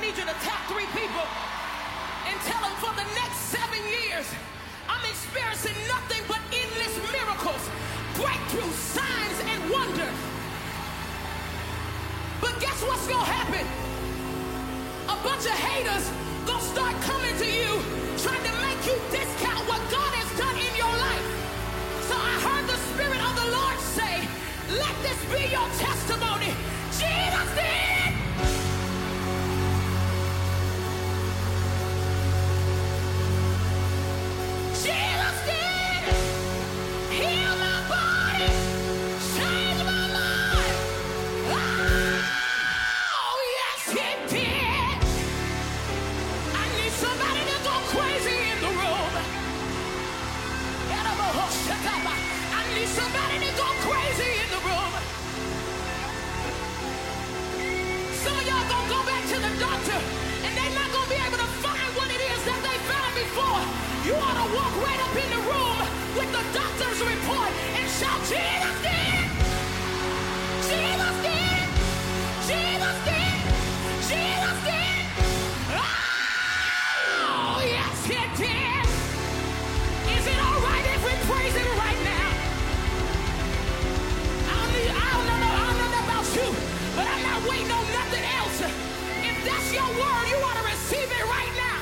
need you to tap 3 people and tell them for the next 7 years, I'm experiencing nothing but endless miracles, breakthroughs, signs, and wonders. But guess what's gonna happen? A bunch of haters gonna start coming to you, trying to make you discount what God has done in your life. So I heard the Spirit of the Lord say, let this be your testimony. Jesus did! Jesus did! Heal my body! Change my life! Oh, yes, He did! I need somebody to go crazy in the room. I need somebody to go crazy in the room. Some of y'all gonna go back to the doctor and they're not gonna be able to find what it is that they found before. You ought to walk right up in the room with the doctor's report and shout, Jesus did! Jesus did! Jesus did! Jesus did! Oh, yes, He did! Is it all right if we praise Him right now? I don't know about you, but I'm not waiting on nothing else. If that's your word, you ought to receive it right now.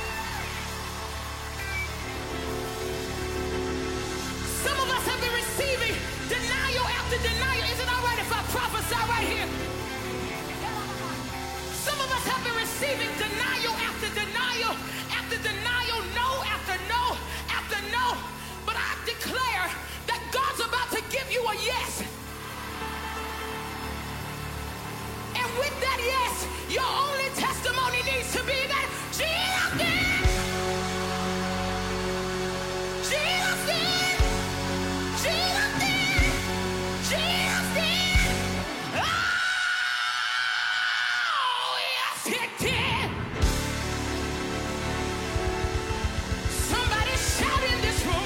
Some of us have been receiving denial after denial. Is it all right if I prophesy right here? Some of us have been receiving denial after denial after denial, no after no after no. But I declare that God's about to give you a yes. And with that yes, your only testimony needs to be that Jesus did! Jesus did! Jesus did! Jesus did! Oh, yes, He did! Somebody shout in this room.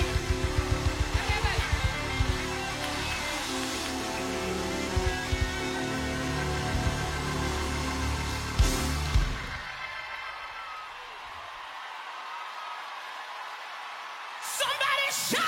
Somebody shout!